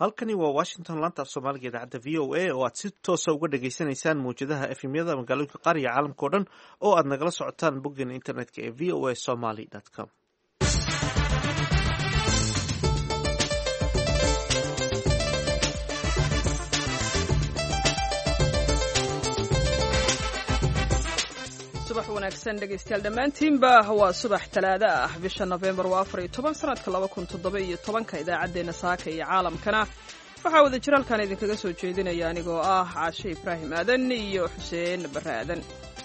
halkani waa washington laanta af soomaaliga idaacadda v o a oo aad si toosa uga dhagaysanaysaan mawjadaha efemyada magaalooyinka qaar iyo caalamka o dhan oo aad nagala socotaan boggeena internetka ee v o a somaly com. subax wanaagsan dhegaystayaal dhammaantiinba waa subax talaado ah bisha November waa 14 sanadka 2017 idaacadeena saaka iyo caalamkana waxaa wada jira halkan idinkaga soo jeedinaya anigoo ah Caashe Ibraahim Aadan iyo Xuseen Barre Aadan.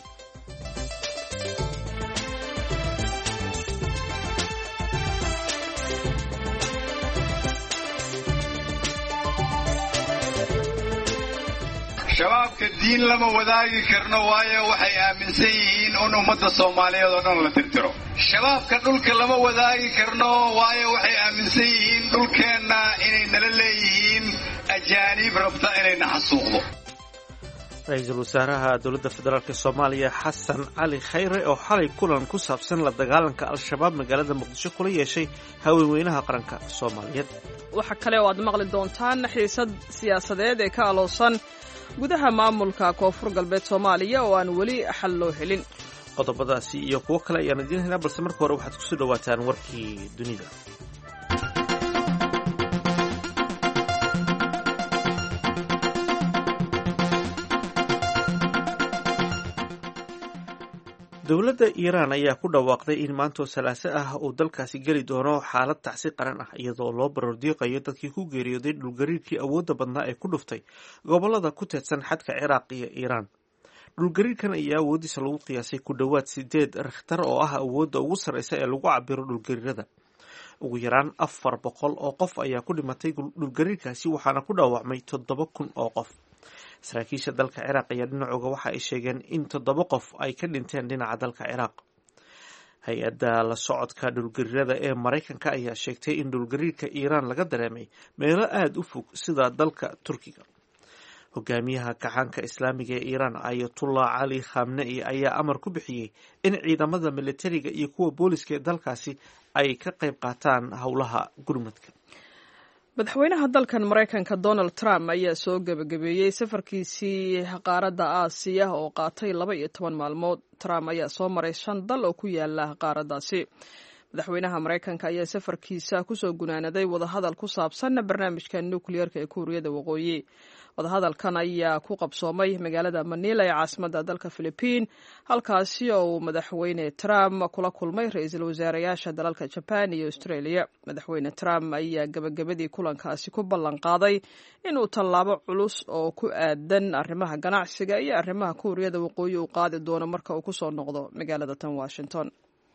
shabaabka diin lama wadaagi karno waayo waxay aaminsan yihiin in ummadda Soomaaliyeed oo dhan la tirtiro. shabaabka dhulka lama wadaagi karno waayo waxay aaminsan yihiin dhulkeenna inay nala leeyihiin ajaanib rabta inay naxasuuqdo. Ra'iisul Wasaaraha Dowladda Federaalka Soomaaliya Xasan Cali Khayre oo xalay kulan ku saabsan la dagaalanka Al-Shabaab magaalada Muqdisho kula yeeshay haweenweynaha qaranka Soomaaliyeed. waxa kale oo aad maqli doontaan xiisad siyaasadeed ee ka aloosan gudaha maamulka Koonfur Galbeed Soomaaliya oo aan weli xal loo helin. qodobadaasi iyo kuwo kale ayaan idin helnaa balse marka hore waxaad ku soo dhawaataan warkii dunida. dowladda Iiraan ayaa ku dhawaaqday in maanta Salaaso ah uu dalkaasi geli doono xaalad tacsi qaran ah iyadoo loo barordiiqayo dadkii ku geeriyooday dhulgariirkii awoodda badnaa ee ku dhuftay gobollada ku teedsan xadka Ciraaq iyo Iiraan. dhulgariirkan ayaa awoodiisa lagu qiyaasay ku dhowaad 8 rikhtar oo ah awoodda ugu sarreysa ee lagu cabiro dhulgariirada. ugu yaraan 400 oo qof ayaa ku dhimatay dhulgariirkaasi waxaana ku dhaawacmay 7,000 oo qof. saraakiisha dalka Ciraaq ayaa dhinacooga waxa ay sheegeen in 7 qof ay ka dhinteen dhinaca dalka Ciraaq. hay-adda la socodka dhulgariirada ee Mareykanka ayaa sheegtay in dhulgariirka Iiraan laga dareemay meelo aada u fog sida dalka Turkiga. hogaamiyaha kacaanka islaamiga ee Iiraan Ayatollah Ali Khamenei ayaa amar ku bixiyey in ciidamada militariga iyo kuwa booliska ee dalkaasi ay ka qayb qaataan howlaha gurmadka. madaxweynaha dalkan Mareykanka Donald Trump ayaa soo gabagabeeyay safarkiisii qaaradda Aasiya oo qaatay 12 maalmood. Trump ayaa soo maray 5 dal oo ku yaala qaaraddaasi. madaxweynaha Mareykanka ayaa safarkiisa ku soo gunaanaday wadahadal ku saabsan barnaamijka nukliyeerka ee Kuuriyada Waqooyi. wadahadalkan ayaa ku qabsoomay magaalada Manila ee caasimadda dalka Philippines, halkaasi oo madaxweyne Trump kula kulmay ra'iisul wasaarayaasha dalalka Japan iyo Australia. madaxweyne Trump ayaa gabagabadii kulankaasi ku ballan qaaday inuu tallaabo culus oo ku aadan arrimaha ganacsiga iyo arrimaha Kuuriyada Waqooyi uu qaadi doono marka uu ku soo noqdo magaalada tan Washington.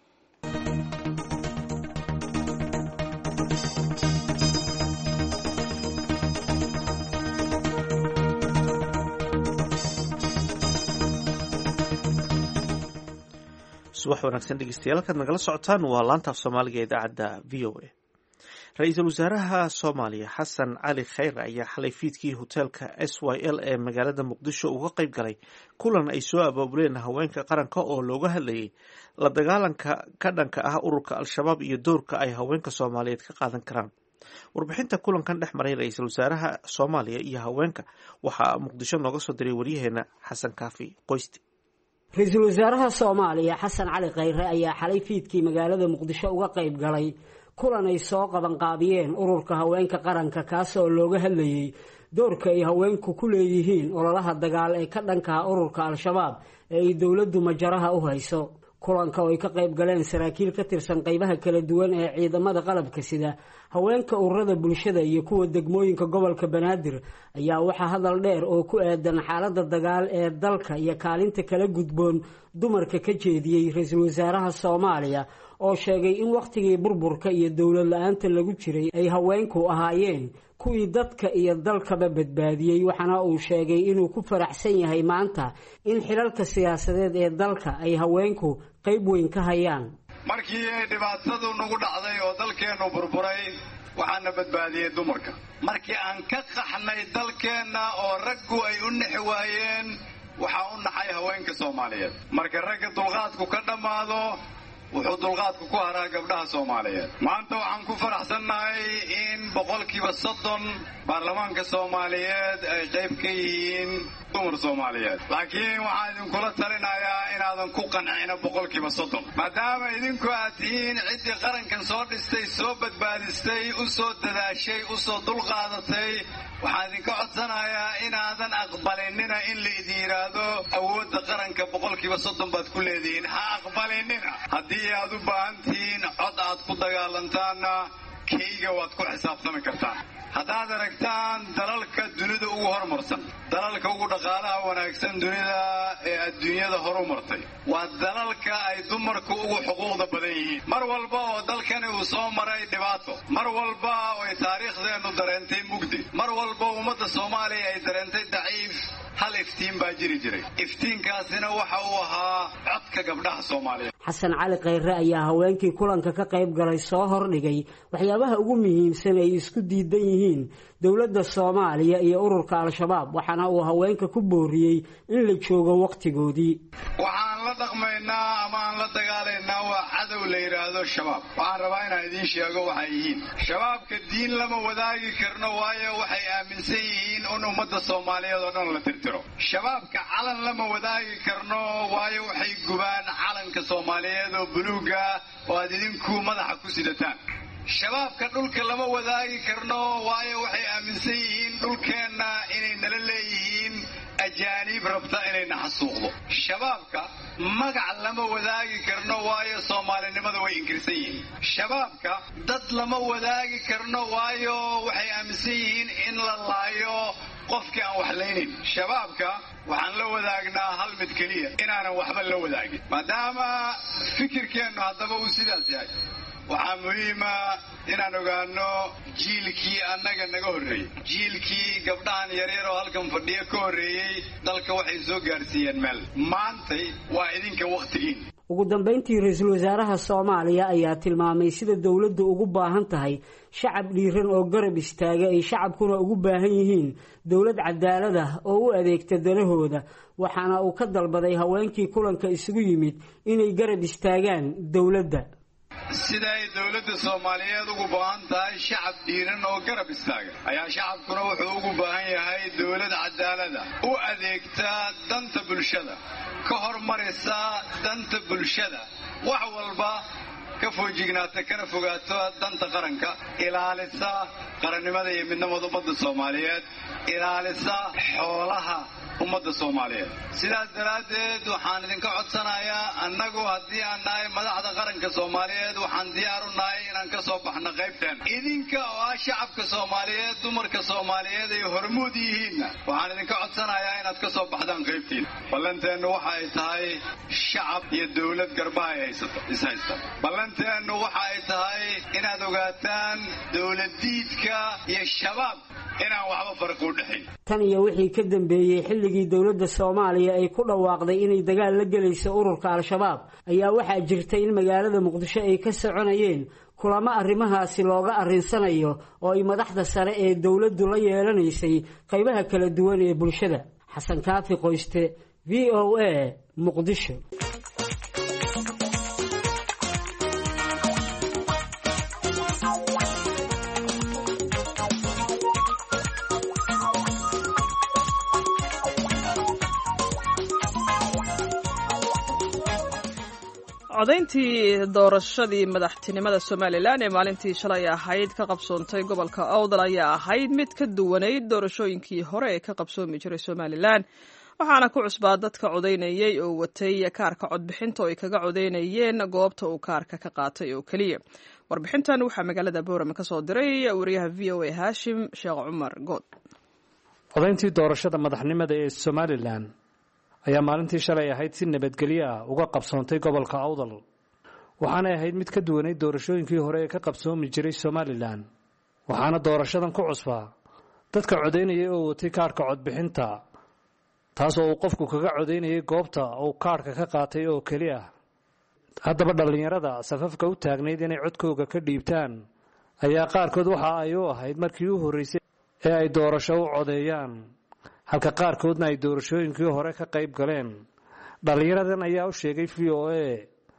subax wanaagsan dhegeystayaal halkaad nagala socotaan waa laanta af soomaaliga ee idaacadda v o a. ra-iisul wasaaraha Soomaaliya Xasan Cali Khayre ayaa xalay fiidkii hoteelka SYL ee magaalada Muqdisho uga qayb galay kulan ay soo abaabuleen haweenka qaranka oo looga hadlayay la dagaalanka ka dhanka ah ururka Al-Shabaab iyo doorka ay haweenka Soomaaliyeed ka qaadan karaan. warbixinta kulankan dhex maray ra-iisul wasaaraha Soomaaliya iyo haweenka waxaa Muqdisho nooga soo diray waryaheena Xasan Kaafi Qoysti. ra-iisul wasaaraha Soomaaliya Xasan Cali Khayre ayaa xalay fiidkii magaalada Muqdisho uga qayb galay kulan ay soo qaban qaabiyeen ururka haweenka qaranka kaas oo looga hadlayay doorka ay haweenku ku leeyihiin ololaha dagaal ee ka dhanka ah ururka Al-Shabaab ee ay dawladdu majaraha u hayso. kulanka oo ay ka qayb galeen saraakiil ka tirsan qaybaha kala duwan ee ciidamada qalabka sida haweenka ururada bulshada iyo kuwa degmooyinka gobolka Banaadir ayaa waxa hadal dheer oo ku aadan xaaladda dagaal ee dalka iyo kaalinta kala gudboon dumarka ka jeediyay ra-iisul wasaaraha Soomaaliya oo sheegay in waqtigii burburka iyo dawlad la'aanta lagu jiray ay haweenku ahaayeen kuwii dadka iyo dalkaba badbaadiyay. waxaana uu sheegay inuu ku faraxsan yahay maanta in xilalka siyaasadeed ee dalka ay haweenku qayb weyn ka hayaan. markii ay dhibaatadu nagu dhacday oo dalkeennu burburay waxaana badbaadiyay dumarka. markii aan ka qaxnay dalkeenna oo raggu ay u nixi waayeen waxaa u naxay haweenka Soomaaliyeed. marka ragga dulqaadku ka dhammaado wuxuu dulqaadku ku haraa gabdhaha Soomaaliyeed. Maanta waxaan ku faraxsanahay in 30% baarlamaanka Soomaaliyeed ay qayb ka yihiin dumar Soomaaliyeed. Laakiin waxaan idinkula talinayaa inaadan ku qancin 30%. Maadaama idinku aad tihiin ciddii qarankan soo dhistay, soo badbaadistay, u soo dadaashay, u soo dulqaadatay, waxaan idinka codsanayaa inaadan aqbalinina in la idin yiraahdo awoodda qaranka 30% baad ku leedihiin. Ha aqbalinina. Haddii aad u baahan tihiin cod aad ku dagaalantaanna kayga waad ku xisaabtami kartaan. haddaad aragtaan dalalka dunida ugu horumarsan, dalalka ugu dhaqaalaha wanaagsan dunida ee adduunyada horu martay, waa dalalka ay dumarku ugu xuquuqda badan yihiin. Mar walba oo dalkani uu soo maray dhibaato, mar walba oo ay taariikhdeenu dareentay mugdi, mar walba ummadda Soomaaliya ay dareentay daciif, hal iftiin baa jiri jiray. Iftiinkaasina waxa uu ahaa codka gabdhaha Soomaaliyeed. Xasan Cali Khayre ayaa haweenkii kulanka ka qayb galay soo hordhigay waxyaabaha ugu muhiimsan ay isku diidan yihiin dowladda Soomaaliya iyo ururka Al-Shabaab, waxaana uu haweenka ku booriyay in la joogo waqtigoodii. Waxaan la dhaqmaynaa ama aan la dagaalaynaa waa cadow la yiraahdo Shabaab. Waxaan rabaa inaan idiin sheego waxa ay yihiin. Shabaabka diin lama wadaagi karno waayo waxay aaminsan yihiin in ummadda Soomaaliyeed oo dhan la tirtiro. Shabaabka calan lama wadaagi karno waayo waxay gubaan calanka Soomaaliyeed oo buluuga oo aad idinku madaxa ku sidataan. shabaabka dhulka lama wadaagi karno waayo waxay aaminsan yihiin dhulkeenna inay nala leeyihiin ajaanib rabta inay naxasuuqdo. shabaabka magac lama wadaagi karno waayo Soomaalinimada way inkirsan yihiin. shabaabka dad lama wadaagi karno waayo waxay aaminsan yihiin in la laayo qofkii aan wax laynin. shabaabka waxaan la wadaagnaa hal mid keliya, inaanan waxba la wadaagin. maadaama fikirkeennu haddaba uu sidaas yahay, waxaa muhiima inaan ogaano jiilkii annaga naga horreeyey, jiilkii gabdhahan yaryar oo halkan fadhiya ka horreeyey dalka waxay soo gaarsiiyeen meel. maantay waa idinka wakhtigiin. ugu dambeyntii ra-iisul wasaaraha Soomaaliya ayaa tilmaamay sida dawladdu ugu baahan tahay shacab dhiiran oo garab istaaga, ay shacabkuna ugu baahan yihiin dawlad cadaalad ah oo u adeegta danahooda, waxaana uu ka dalbaday haweenkii kulanka isugu yimid inay garab istaagaan dawladda. sida ay dawladda Soomaaliyeed ugu baahan tahay shacab dhiiran oo garab istaaga, ayaa shacabkuna wuxuu ugu baahan yahay dawlad cadaalad ah u adeegta danta bulshada, ka hormarisa danta bulshada, wax walba ka foojignaata kana fogaato danta qaranka, ilaalisa qarannimada iyo midnimada ummadda Soomaaliyeed, ilaalisa xoolaha ummadda Soomaaliyeed. sidaas daraaddeed waxaan idinka codsanayaa annagu haddii aan nahay madaxda qaranka Soomaaliyeed waxaan diyaar u nahay inaan ka soo baxno qaybteen. idinka oo ah shacabka Soomaaliyeed, dumarka Soomaaliyeed ay hormuud yihiinna waxaan idinka codsanayaa inaad ka soo baxdaan qaybtiin. ballanteennu waxa ay tahay shacab iyo dawlad garbaha ay ishaysta. ballanteennu waxa ay tahay inaad ogaataan dawladiidka iyo shabaab inaan waxba farqi u dhexayn. tan iyo wixii ka dambeeyey xilligii dawladda Soomaaliya ay ku dhawaaqday inay dagaal la galayso ururka Al-Shabaab, ayaa waxaa jirta in magaalada Muqdisho ay ka soconayeen kulamo arrimahaasi looga arinsanayo oo ay madaxda sare ee dawladdu la yeelanaysay qaybaha kala duwan ee bulshada. Xasan Kaafi Qoyste, VOA, Muqdisho. codayntii doorashadii madaxtinimada Somaliland ee maalintii shalay ahayd ka qabsoontay gobolka Awdal ayaa ahayd mid ka duwaneyd doorashooyinkii hore ee ka qabsoomi jiray Somaliland, waxaana ku cusbaa dadka codaynayay oo watay kaarka codbixinta oo ay kaga codaynayeen goobta uu kaarka ka qaatay oo keliya. warbixintan waxaa magaalada Boorama ka soo diray wariyaha VOA Hashim Sheekh Cumar Good. codayntii doorashada madaxnimada ee Somaliland ayaa maalintii shalay ahayd si nabadgelyo ah uga qabsoontay gobolka Awdal, waxaanay ahayd mid ka duwaneyd doorashooyinkii hore ee ka qabsoomi jiray Somaliland, waxaana doorashadan ku cusbaa dadka codaynayay oo watay kaarka codbixinta, taasoo uu qofku kaga codaynayay goobta uu kaarka ka qaatay oo keliya. haddaba dhallinyarada safafka u taagnayd inay codkooga ka dhiibtaan ayaa qaarkood waxa ay u ahayd markii u horreysay ee ay doorasho u codeeyaan, halka qaarkoodna ay doorashooyinkii hore ka qayb galeen. dhallinyaradan ayaa u sheegay VOA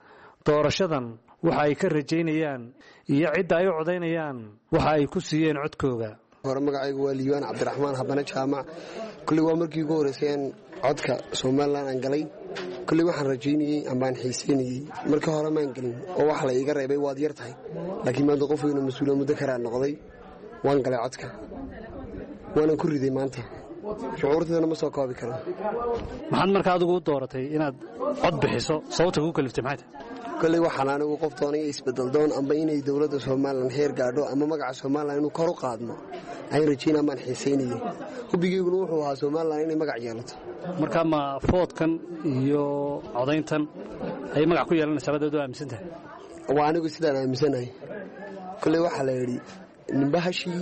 doorashadan waxa ay ka rajaynayaan iyo cidda ay u codaynayaan waxa ay ku siiyeen codkooga. hore magacaygu waa liibaan cabdiraxmaan habane jaamac. kulley waa markii ugu horreysay codka Soomaaliland aan galay. kulley waxaan rajaynayay ambaan xiiseynayay markii hore maan galin oo wax la iga reebay waad yar tahay laakiin maanta qofkayna mas'uul muddo karaa noqday waan galay codka waanan ku riday maanta shucuurteedana ma soo koobi karo. maxaad markaa adigu u dooratay inaad cod bixiso sababta kugu kaliftay maxay tahay? kulley waxaan anigu qof doonay isbedel doon amba inay dawladda Soomaaliland heer gaadho ama magaca Soomaaliland inuu kor u qaadmo ay rajaynayaan maan xiiseynayay hubigeyguna wuxuu ahaa Soomaaliland inay magac yeelato. markaa ma foodkan iyo codayntan ay magac ku yeelanaysaa baad aaminsantahay? waa anigu sidaan aaminsanahay. kulley waxaa la yidhi nimbahashi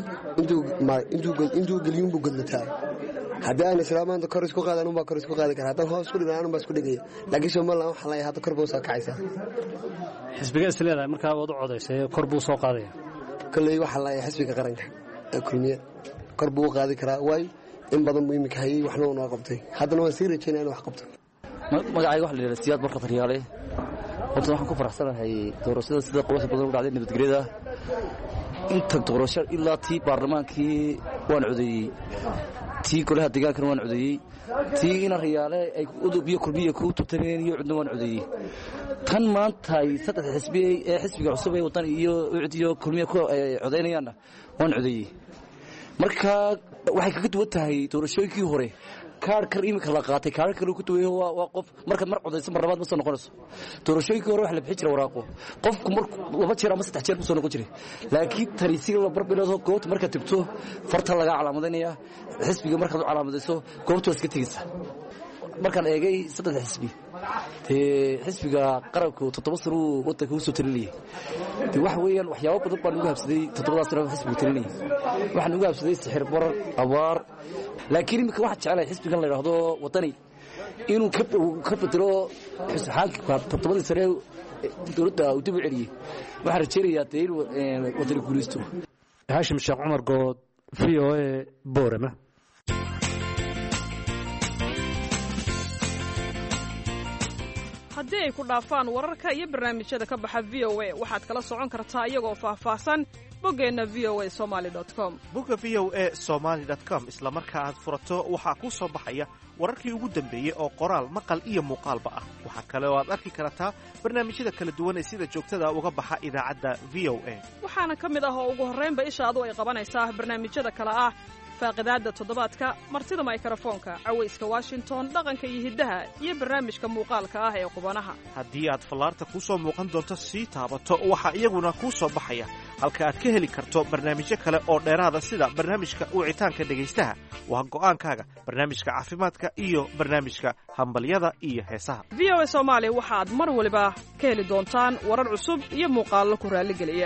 intuu geliyuun buu godlataa. haddii aan islaamaanta kor isku qaadan unbaa kor isku qaadi kara haddaan hoos ku dhigan anun baa isku dhigaya laakiin Soomaaliland waxaa leeyahay hadda kor buu soo kacaysaa. xisbiga is leedahay markaa waad u codaysay kor buu soo qaadaya. kulley waxaa leeyahay xisbiga qaranka ee kulmiye kor buu u qaadi karaa waay in badan buu imika hayay waxna uu noo qabtay haddana waan sii rajaynaa inuu wax qabto. magacayga waxa la yidhahdaa Siyaad Barka Taryaale. horta waxaan ku faraxsanahay doorashada sida quruxda badan u dhacday nabadgelyada inta doorasho ilaa tii baarlamaankii waan codeeyey tii golaha deegaankana waan codeeyey tii ina riyaale ay udub iyo kulmiye ku tutameen iyo cudna waan codeeyey tan maanta ay saddex xisbi ee xisbiga cusub ee wadan iyo ucud iyo kulmiye ku codeynayaanna waan codeeyey. marka waxay kaga duwan tahay doorashooyinkii hore kaarkar imika la qaatay kaarkar ku duway waa qof marka mar codaysan mar labaad ma soo noqonayso. doorashooyinkii hore wax la bixi jiray waraaqo qofku mar laba jeer ama saddex jeer ku soo noqon jiray laakiin tariisi la barbilaado goobta marka tagto farta laga calaamadeynaya xisbiga markaad u calaamadeyso goobta iska tigisa. markaan eegay saddex xisbi xisbiga qaranku 7 sano wadanka u soo talinayay wax weeyaan waxyaabo badan baan ugu habsaday 7 sano xisbiga talinayay waxaan ugu habsaday sixir barar abaar laakiin imika waxa jecelahay xisbigan la yiraahdo wadani inuu ka bedelo xisbiga 7 sano dawladda u dib u celiyay waxaan rajaynayaa in wadani guulaysto. Haashim Sheekh Cumar Good VOA Boorama. haddii ay ku dhaafaan wararka iyo barnaamijyada ka baxa VOA waxaad kala socon kartaa iyagoo faahfaahsan boggeenna voasomali.com. bogga voasomali.com isla marka aad furato waxaa kuu soo baxaya wararkii ugu dambeeyey oo qoraal maqal iyo muuqaalba ah. waxaa kale oo aad arki kartaa barnaamijyada kala duwan ee sida joogtada uga baxa idaacadda VOA. waxaana ka mid ah oo ugu horraynba ishaadu ay qabanaysaa barnaamijyada kale ah faaqidaadda toddobaadka martida mikrofoonka cawayska Washington dhaqanka iyo hiddaha iyo barnaamijka muuqaalka ah ee qubanaha. haddii aad fallaarta ku soo muuqan doonto sii taabato waxaa iyaguna kuu soo baxaya halka aad ka heli karto barnaamijyo kale oo dheeraada sida barnaamijka wicitaanka dhegaystaha waa go'aankaaga barnaamijka caafimaadka iyo barnaamijka hambalyada iyo heesaha. VOA Soomaali waxaad mar waliba ka heli doontaan warar cusub iyo muuqaallo ku raaligeliya.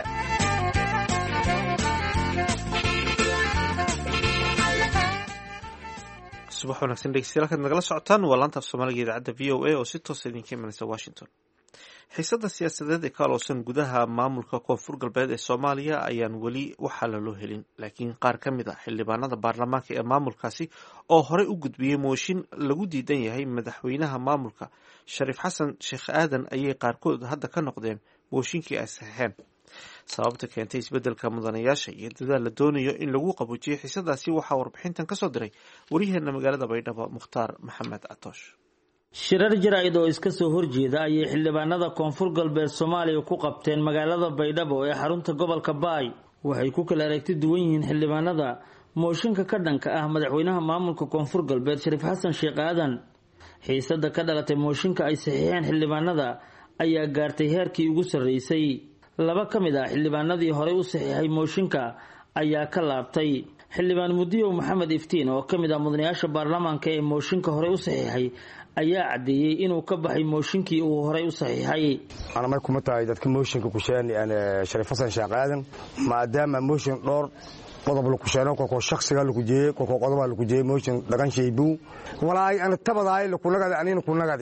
subax wanaagsan dhegeystayaal halkaad nagala socotaan waa laanta af soomaaliga idaacadda VOA oo si toosa idinka imanaysa Washington. xiisadda siyaasadeed ee ka aloosan gudaha maamulka koonfur galbeed ee Soomaaliya ayaan weli waxaa loo helin laakiin qaar ka mid ah xildhibaanada baarlamaanka ee maamulkaasi oo horey u gudbiyey mooshin lagu diidan yahay madaxweynaha maamulka Shariif Xasan Sheekh Aadan ayay qaarkood hadda ka noqdeen mooshinkii ay saxeexeen. sababta keentay isbeddelka mudanayaasha iyo dadaal la doonayo in lagu qaboojiyey xiisadaasi waxaa warbixintan ka soo diray waryaheena magaalada Baydhabo Mukhtaar Maxamed Catoosh. shirar jaraa'id oo iska soo horjeeda ayay xildhibaanada koonfur galbeed Soomaaliya ku qabteen magaalada Baydhabo ee xarunta gobolka Baay. waxay ku kala aragti duwan yihiin xildhibaanada mooshinka ka dhanka ah madaxweynaha maamulka koonfur galbeed Shariif Xasan Sheekh Aadan. xiisadda ka dhalatay mooshinka ay saxiixeen xildhibaanada ayaa gaartay heerkii ugu sarreysay. laba ka mid ah xildhibaanadii horey u saxiixay mooshinka ayaa ka laabtay. xildhibaan Mudiyo Maxamed Iftiin oo ka mid ah mudanayaasha baarlamaanka ee mooshinka horey u saxiixay ayaa cadeeyay inuu ka baxay mooshinkii uu horey u saxiixay. ana ma kuma tahay dadka mooshinka ku sheegnay Shariif Xasan Sheekh Aadan maadaama mooshin dhowr qodob la ku sheegay ko shakhsiga la ku jeeyay ko qodob la ku jeeyay mooshin dhagan sheeybu walaay ana tabadaay la ku nagada anina ku nagadi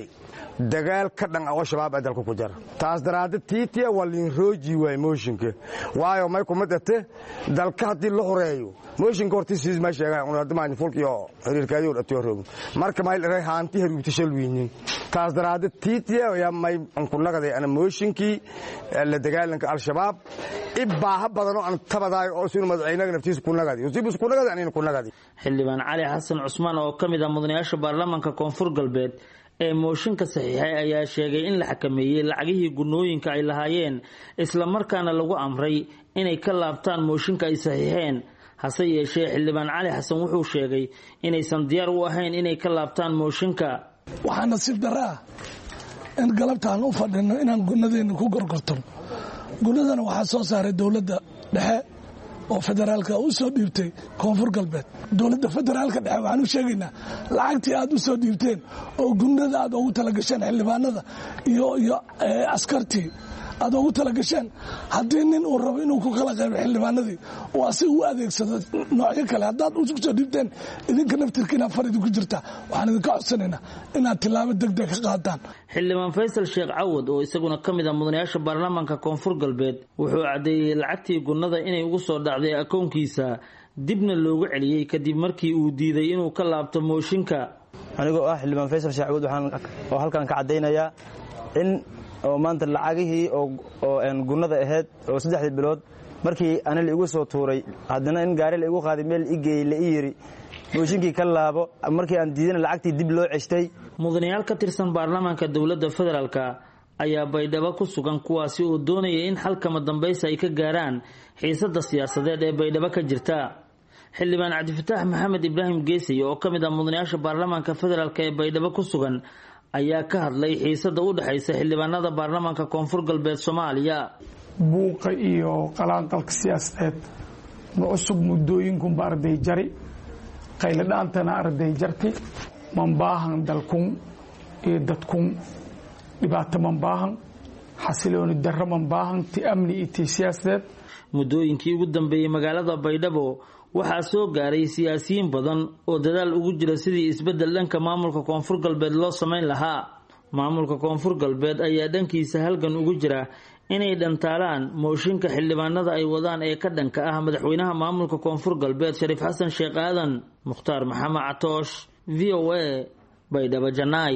dagaal ka dhan oo shabaab ay dalka ku jira taas daraaddeed tiitiya waa liin rooji waay mooshinka waayo may kuma dhate dalka haddii la horeeyo mooshinka hortiisiis ma sheegaan unadamaani fulkiyo xiriirkaadii dhatiyo roogo marka may dharay haanti haruubta shalwiinin taas daraaddeed tiitiya yaa may ku nagaday ana mooshinkii la dagaalanka al-shabaab ibaaha badan oo aan tabadaay oo sinu madaxweynaha naftiisa ku nagaday usibus ku nagaday anina ku nagaday xildhibaan cali xasan cusmaan oo ka mid ah mudanayaasha baarlamaanka koonfur galbeed ee mooshinka saxiixay ayaa sheegay in la xakameeyey lacagihii gunooyinka ay lahaayeen isla markaana lagu amray inay ka laabtaan mooshinka ay saxiixeen hase yeeshee xildhibaan cali xasan wuxuu sheegay inaysan diyaar u ahayn inay ka laabtaan mooshinka waxaa nasiib darro ah in galabtaan u fadhino inaan gunadeena ku gorgortano gunadana waxaa soo saaray dowladda dhexe oo federaalka u soo dhiibtay koonfur galbeed dowladda federaalka dhexe waxaan u sheegaynaa lacagtii aad u soo dhiibteen oo gunada aad ugu talagasheen xildhibaanada iyo askartii aad ugu talagasheen haddii nin uu rabo inuu ku kala qaybo xildhibaanadii oo asi u adeegsado noocyo kale haddaad u soo dhiibteen idinka naftirkiina far idinku jirta waxaan idinka codsanaynaa inaad tilaabo degdeg ka qaadaan xildhibaan faysal sheekh cawad oo isaguna ka mid ah mudanayaasha baarlamaanka koonfur galbeed wuxuu caddeeyey lacagtii gunnada inay ugu soo dhacday akoonkiisa dibna loogu celiyey kadib markii uu diiday inuu ka laabto mooshinka anigoo ah xildhibaan faysal sheekh cawad waxaan halkan ka caddaynayaa in oo maanta lacagihii oo gunnada ahayd oo 3 bilood markii ana la igu soo tuuray haddana in gaari la igu qaaday meel igeey la yiri mooshinkii ka laabo markii aan diidana lacagtii dib loo ceshtay mudanayaal ka tirsan baarlamaanka dowladda federaalka ayaa baydhabo ku sugan kuwaasi oo doonaya in xalkama dambaysa ay ka gaaraan xiisada siyaasadeed ee baydhabo ka jirta xildhibaan cabdifataax maxamed ibraahim geesay oo ka mid ah mudanayaasha baarlamaanka federaalka ee baydhabo ku sugan ayaa ka hadlay xiisada u dhaxaysa xildhibaanada baarlamaanka koonfur galbeed Soomaaliya buuqa iyo qalaanqalka siyaasadeed ma cusub muddooyinkunba arday jari qayla dhaantana arday jarti man baahan dalkun iyo dadkun dhibaato man baahan xasilooni darro man baahan ti amni iyo ti siyaasadeed muddooyinkii ugu dambeeyey magaalada baydhabo waxaa soo gaaray siyaasiyiin badan oo dadaal ugu jira sidii isbeddel dhanka maamulka koonfur galbeed loo samayn lahaa maamulka koonfur galbeed ayaa dhankiisa halgan ugu jira inay dhantaalaan mooshinka xildhibaanada ay wadaan ee ka dhanka ah madaxweynaha maamulka koonfur galbeed Shariif Xasan Sheekh Aadan Mukhtaar Maxamed Catoosh VOA Baydhabo Janaay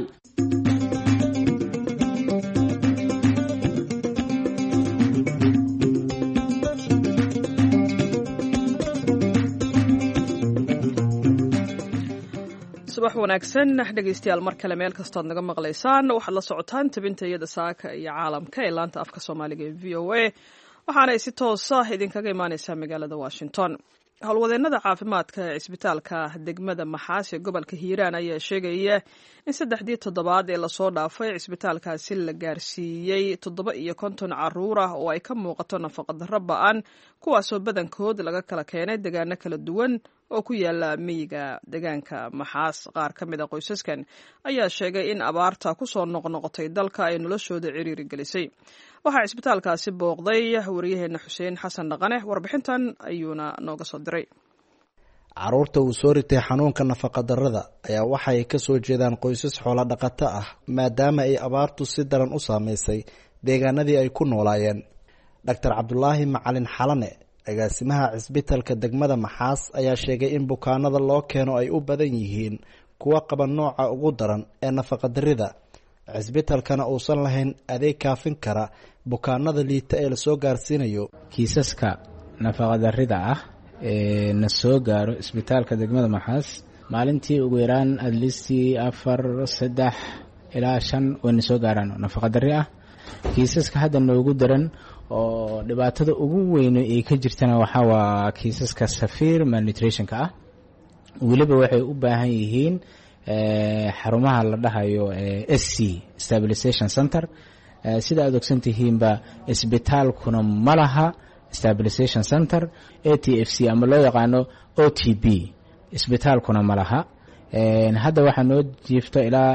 subax wanaagsan dhegeystayaal mar kale meel kastoo aad naga maqlaysaan waxaad la socotaan tabinta iyada saaka iyo caalamka ee laanta afka Soomaaliga ee VOA waxaana ay si toos ah idinkaga imaaneysaa magaalada Washington howlwadeennada caafimaadka ee isbitaalka degmada Maxaas ee gobolka Hiiraan ayaa sheegaya in 3 toddobaad ee lasoo dhaafay isbitaalkaasi la gaarsiiyey 750 caruur ah oo ay ka muuqato nafaqo-darro ba'an kuwaasoo badankood laga kala keenay deegaano kala duwan oo ku yaala miyiga deegaanka Maxaas qaar ka mid ah qoysaskan ayaa sheegay in abaarta ku soo noqnoqotay dalka ay noloshooda ciriiri gelisay waxaa isbitaalkaasi booqday wariyaheena Xuseen Xasan Dhaqane warbixintan ayuuna nooga soo diray caruurta uu soo ritay xanuunka nafaqa-darrada ayaa waxay ka soo jeedaan qoysas xoolo dhaqato ah maadaama ay abaartu si daran u saameysay deegaanadii ay ku noolaayeen Dr. Cabdulaahi Macalin Xalane agaasimaha cisbitaalka degmada Maxaas ayaa sheegay in bukaanada loo keeno ay u badan yihiin kuwa qaba nooca ugu daran ee nafaqa-darrida cisbitaalkana uusan lahayn adeeg kaafin kara bukaanada liita ee la soo gaarsiinayo kiisaska nafaqa-darrida ah ee na soo gaaro isbitaalka degmada Maxaas maalintii ugu yaraan at least 4 3 ilaa 5 oo na soo gaaraan nafaqa-darri ah kiisaska hadda noogu daran oo dhibaatada ugu weyn ee ka jirtana waxa waa kiisaska severe malnutrition ka ah waliba waxay u baahan yihiin xarumaha la dhahayo SC Stabilization Center sida aad ogsantihiinba isbitaalkuna malaha Stabilization Center ATFC ama loo yaqaano OTB isbitaalkuna malaha hadda waxaa noo jiifto ilaa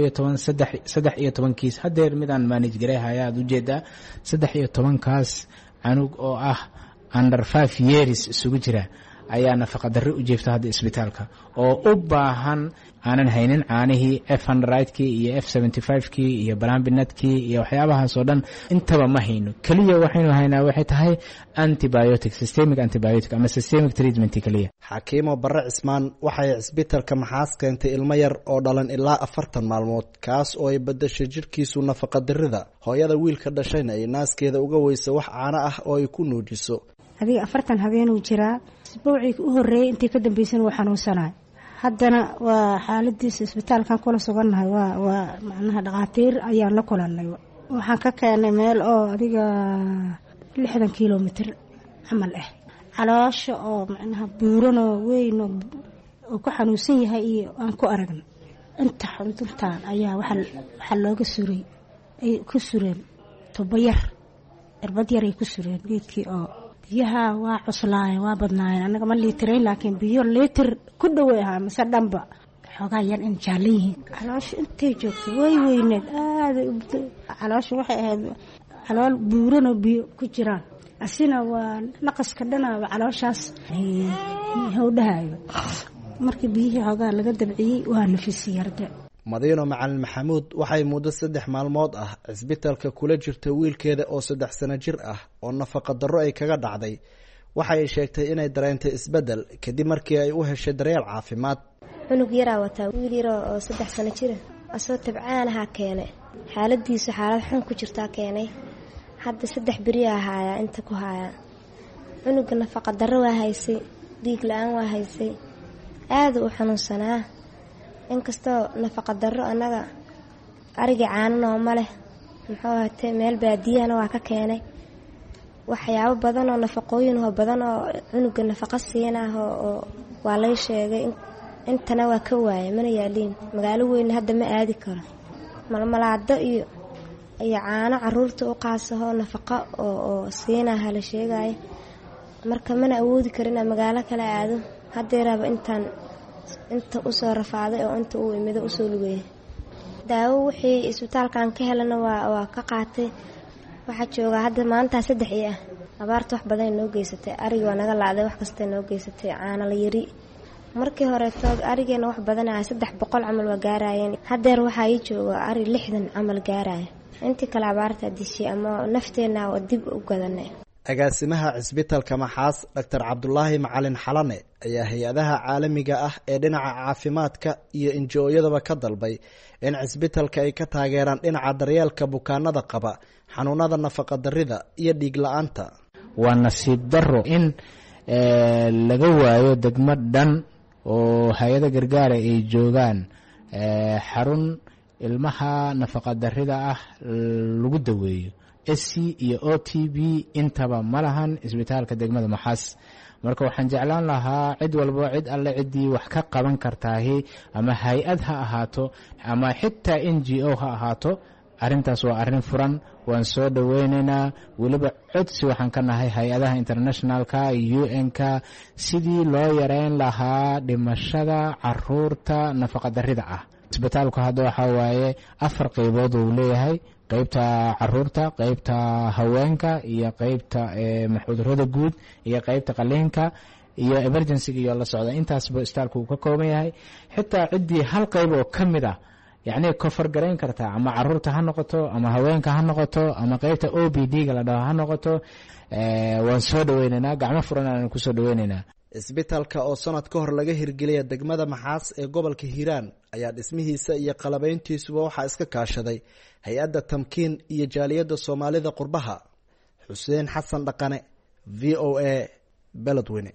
13 kiis hadeer midaan manage gareehaya aad ujeedaa 13 kaas canug oo ah under 5 years isugu jira ayaa nafaqadarri u jiifta hadda isbitaalka oo u baahan aanan haynin caanihii F100kii iyo F75kii iyo Balambinadkii iyo waxyaabahaasoo dhan intaba ma hayno kaliya waxaynu haynaa waxay tahay systemic antibiotic ama systemic treatment kaliya. Xakiimo Barre Cismaan waxay isbitaalka Maxaas keentay ilmo yar oo dhalan ilaa 40 maalmood kaas oo ay badashay jirkiisu nafaqadarrida hooyada wiilka dhashayna ay naaskeeda uga weysa wax caano ah oo ay ku nuujiso. adiga 40 habeen uu jiraa isbuucii u horeeyay intii ka dambeysay uu xanuunsanay haddana waa xaaladiisa isbitaalkan kula sugannahay waa macnaha dhaqaatiir ayaan la kulannay waxaan ka keenay meel oo adiga 60 kiiloomitir camal ah caloosha oo macnaha buuran oo weyn oo ku xanuunsan yahay iyo aan ku aragnay inta xuduntaan ayaa waxa looga suray ay ku sureen tobayar irbad yar ay ku sureen geedkii oo biyaha waa cuslaayeen waa badnaayeen anaga ma liitirayn laakiin biyo liitir ku dhaweey ahaa mise dhanba xoogaa yar in jaalliyihiin caloosha intay joogtay way weyneed aad caloosha waxay ahayd calool buuran oo biyo ku jiraan asina waa naqaska dhanaaba calooshaas howdhahayo markii biyihii xoogaa laga dabciyey waa nafisi yarde. Madiino Macalin Maxamuud waxay muddo 3 maalmood ah isbitaalka kula jirta wiilkeeda oo 3 sano jir ah oo nafaqa darro ay kaga dhacday waxay sheegtay inay dareentay isbedel kadib markii ay u heshay daryeel caafimaad. cunug yaraa wataa wiil yar oo 3 sano jir asoo tabcaan aha keenay xaaladiisu xaalad xun ku jirta keenay hadda 3 bari ahaya inta ku haya cunuga nafaqa darro waa haysay dhiig la'aan waa haysay aad u xanuunsanaa inkastoo nafaqa darro anaga ariga caanano ma leh muxuu ahaatay meel baadiyana waa ka keenay waxyaabo badan oo nafaqooyin oo badan oo cunuga nafaqa siinaa oo waa la sheegay intana waa ka waayay mana yaaliin magaalo weyn hadda ma aadi karo malmalaado iyo caano caruurta u qaasaho nafaqa oo siinaa la sheegay marka mana awoodi karin magaalo kale aado hadeeraba inta u soo rafaaday oo inta uu imida u soo lugay daawo wixii isbitaalkan ka helana waa ka qaatay waxa jooga hadda maanta 3 abaarta wax badan noo geysatay ariga naga laaday wax kasta noo geysatay caana la yiri markii hore toog arigeena wax badan ah 300 camal waa gaarayeen hadeer waxa ay jooga ari 60 camal gaaraya intii kala abaarta dishay ama nafteena oo dib u gadanay. Agaasimaha isbitaalka Maxaas Dr. Cabdullaahi Macalin Xalane ayaa hay'adaha caalamiga ah ee dhinaca caafimaadka iyo NGO-yadaba ka dalbay in isbitaalka ay ka taageeraan dhinaca daryeelka bukaanada qaba xanuunada nafaqa darrida iyo dhiig la'aanta. Waa nasiib darro in laga waayo degmo dhan oo hay'ada gargaar ay joogaan xarun ilmaha nafaqa darrida ah lagu daweeyo. SC iyo OTB intaba malahan isbitaalka degmada Maxaas marka waxaan jeclaan lahaa cid walba cid alle cidii wax ka qaban kartaahi ama hay'ad ha ahaato ama xitaa NGO ha ahaato arintaas waa arin furan waan soo dhaweynaynaa waliba codsi waxaan ka nahay hay'adaha internationalka UN-ka sidii loo yareyn lahaa dhimashada caruurta nafaqa darrida ah. isbitaalku hadda waxa waaye 4 qaybood uu leeyahay qaybta caruurta qaybta haweenka iyo qaybta cudurrada guud iyo qaybta qaliinka iyo emergency iyo la socda intaas buu isbitaalku ka kooban yahay xitaa cidii hal qayb oo kamid ah yani kofar gareyn karta ama caruurta ha noqoto ama haweenka ha noqoto ama qaybta OPD ga la dhaho ha noqoto waan soo dhaweynaynaa gacmo furan aan ku soo dhaweynaynaa. Isbitaalka oo sanad ka hor laga hirgeliyay degmada Maxaas ee gobolka Hiiraan ayaa dhismihiisa iyo qalabayntiisuba waxa iska kaashaday hay'adda Tamkiin iyo jaaliyadda Soomaalida qurbaha. Xuseen Xasan Dhaqane VOA Beledweyne.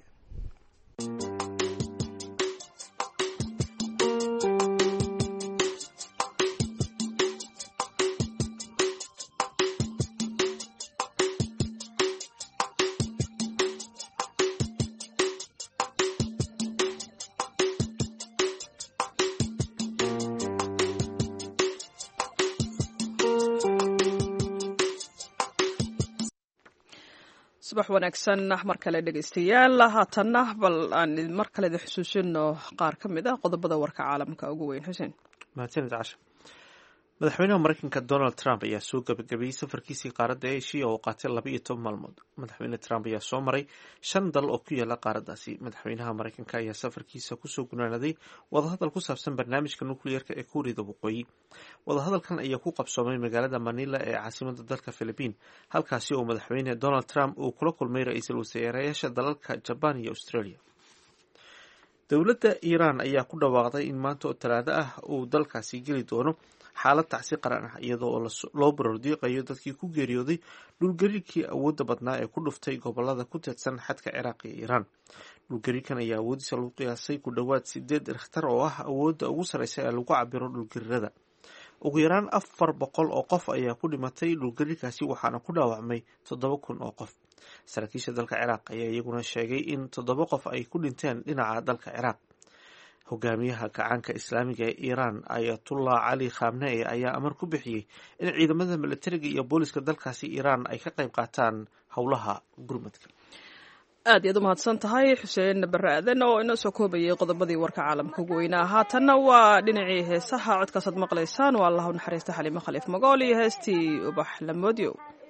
subax wanaagsan mar kale dhegeystayaal haatanna bal aan mar kale xusuusino qaar ka mid ah qodobada warka caalamka ugu weyn. Xuseen mahadsanid Casha. madaxweynaha maraykanka donald trump ayaa soo gabagabeeyey safarkiisii qaaradda asia oo qaatay 12 maalmood. madaxweyne trump ayaa soo maray 5 dal oo ku yaala qaaraddaasi. madaxweynaha maraykanka ayaa safarkiisa kusoo gunaanaday wadahadal ku saabsan barnaamijka nukliyeerka ee kuuriyada waqooyi. wadahadalkan ayaa ku qabsoomay magaalada manila ee caasimada dalka philibiin, halkaasi oo madaxweyne donald trump uu kula kulmay ra-iisul wasaarayaasha dalalka jabaan iyo australia. dowladda iiraan ayaa ku dhawaaqday in maanta oo talaado ah uu dalkaasi geli doono xaalad tacsi qaran ah, iyadoo loo barordiiqayo dadkii ku geeriyooday dhulgariirkii awoodda badnaa ee ku dhuftay gobolada ku teedsan xadka ciraaq iyo iiraan. dhulgariirkan ayaa awoodiisa lagu qiyaasay ku dhowaad 8 rikhtar oo ah awoodda ugu sarreysa ee lagu cabiro dhulgariirada. ugu yaraan 400 oo qof ayaa ku dhimatay dhulgariirkaasi, waxaana ku dhaawacmay 7,000 oo qof. saraakiisha dalka ciraaq ayaa iyaguna sheegay in 7 qof ay ku dhinteen dhinaca dalka ciraaq. hogaamiyaha gacaanka islaamiga ee iiraan ayatullah cali khamenei ayaa amar ku bixiyey in ciidamada militariga iyo booliska dalkaasi iiraan ay ka qayb qaataan howlaha gurmadka. aad iyaad u mahadsan tahay xuseen bare aadan oo inoo soo koobayay qodobadii warka caalamka ugu weynaa. haatanna waa dhinacii heesaha. codkaasaad maqlaysaan waa allah u naxariista xaliimo khaliif magool iyo heestii ubax lamoodyo.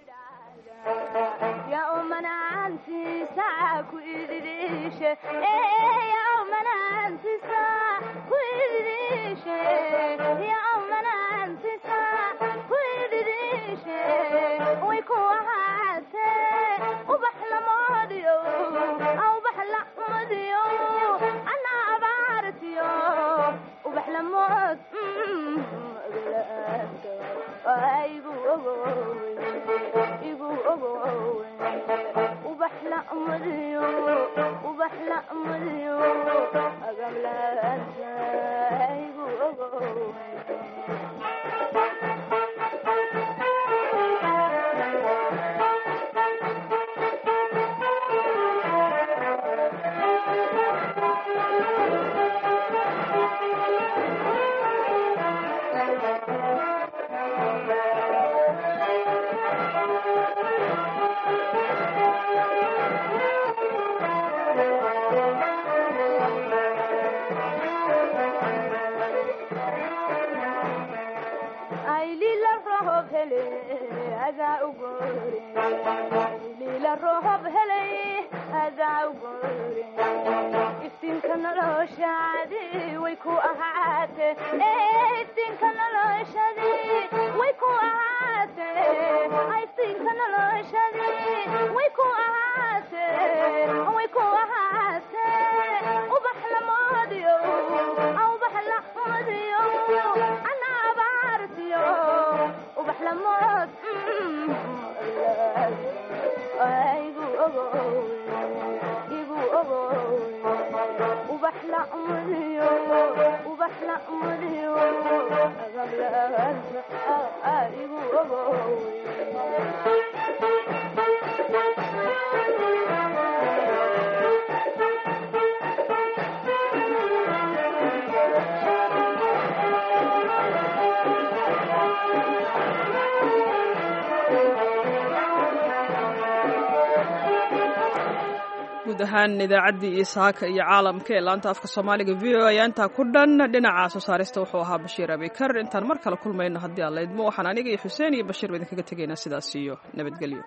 guud ahaan idaacaddii iyo saaka iyo caalamka ee laanta afka soomaaliga v o ayaa intaa ku dhan. dhinaca soo saarista wuxuu ahaa bashiir abikar. intaan mar kale kulmayno haddii aan laydmo, waxaan aniga iyo xuseen iyo bashiir ba idinkaga tegaynaa sidaas iyo nabadgelyo.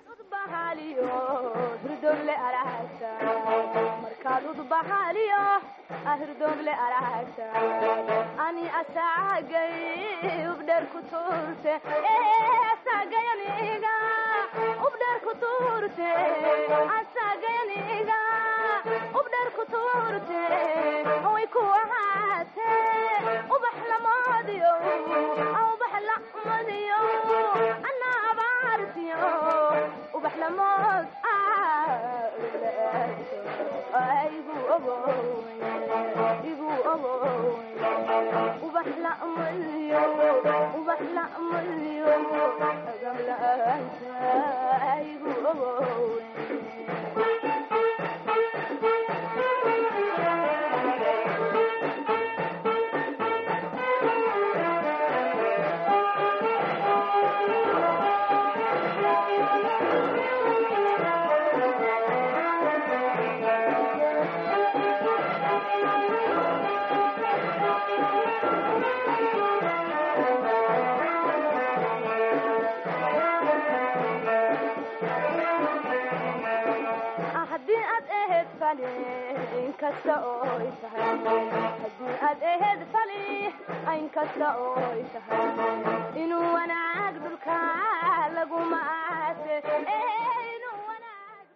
fali inkasta oo tahay haddii aad aheed fali inkasta oo tahay inuu wanaag dhulka laguma aase